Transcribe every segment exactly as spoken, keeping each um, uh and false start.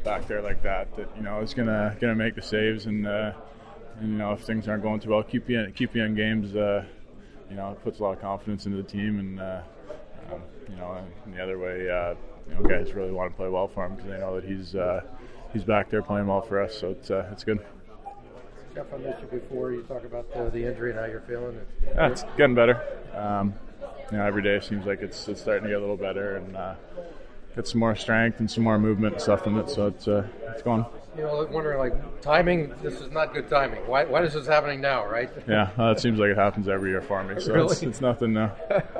back there like that that you know is gonna gonna make the saves and, uh, and you know if things aren't going too well, keep you in, keep you in games. Uh, you know, it puts a lot of confidence into the team, and uh, um, you know, and the other way, uh, you know, guys really want to play well for him because they know that he's uh, he's back there playing well for us. So it's uh, it's good. Jeff, I missed you before. You talk about the, the injury and how you're feeling. Yeah, it's getting better. Um, you know, every day seems like it's it's starting to get a little better and uh, get some more strength and some more movement and stuff in it. So it's uh, it's going. You know, wondering like timing. This is not good timing. Why? Why is this happening now? Right? Yeah, well, it seems like it happens every year for me. So Really? it's, it's nothing new.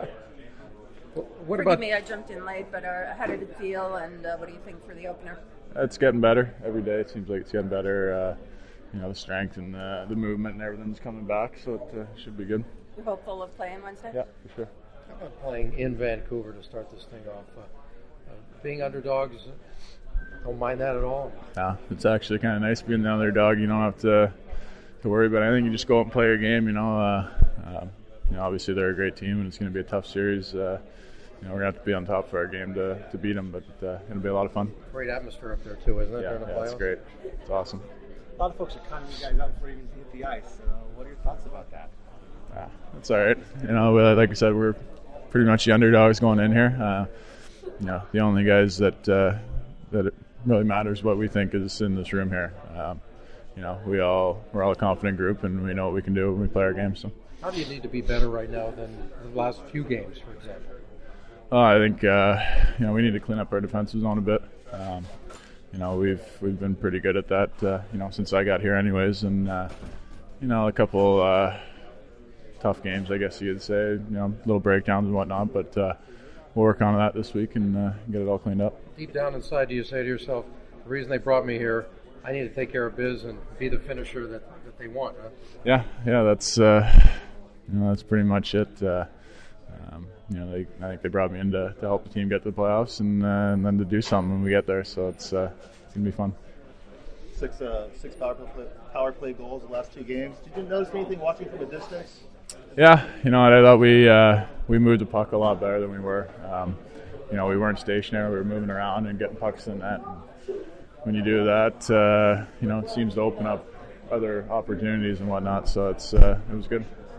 What Forgive about? me, I jumped in late, but uh, how did it feel, and uh, what do you think for the opener? It's getting better every day. It seems like it's getting better. Uh, you know, the strength and the, the movement and everything's coming back, so it uh, should be good. You hopeful of playing Wednesday? Yeah, for sure. How about playing in Vancouver to start this thing off? Uh, uh, being underdogs, don't mind that at all. Yeah, it's actually kind of nice being the underdog. You don't have to to worry about anything. You just go out and play your game. You know, uh, uh, you know, obviously they're a great team, and it's going to be a tough series. Uh, you know, we're going to have to be on top for our game to, to beat them, but uh, it's going to be a lot of fun. Great atmosphere up there too, isn't it? Yeah, during the yeah, playoffs? it's great. It's awesome. A lot of folks are counting you guys out before you even hit the ice. Uh, what are your thoughts about that? Yeah, that's all right. You know, uh, like I said, we're pretty much the underdogs going in here. Uh, you know, the only guys that uh, that it really matters what we think is in this room here. Um, you know, we all we're all a confident group, and we know what we can do when we play our game. So, How do you need to be better right now than the last few games, for example? uh, I think uh, you know we need to clean up our defensive zone a bit. Um, you know, we've we've been pretty good at that. Uh, you know, since I got here, anyways, and uh, you know, a couple uh, tough games, I guess you could say. You know, little breakdowns and whatnot, but uh, we'll work on that this week and uh, get it all cleaned up. Deep down inside, do you say to yourself, the reason they brought me here, I need to take care of biz and be the finisher that, that they want, huh? Yeah, yeah, that's uh, you know that's pretty much it. Uh, um, you know, they, I think they brought me in to, to help the team get to the playoffs and, uh, and then to do something when we get there. So it's uh, it's gonna be fun. Six uh, six power play, power play goals the last two games. Did you notice anything watching from a distance? Yeah, you know, I thought we uh, we moved the puck a lot better than we were. Um, you know, we weren't stationary; we were moving around and getting pucks in net. And when you do that, uh, you know, it seems to open up other opportunities and whatnot. So it's uh, it was good.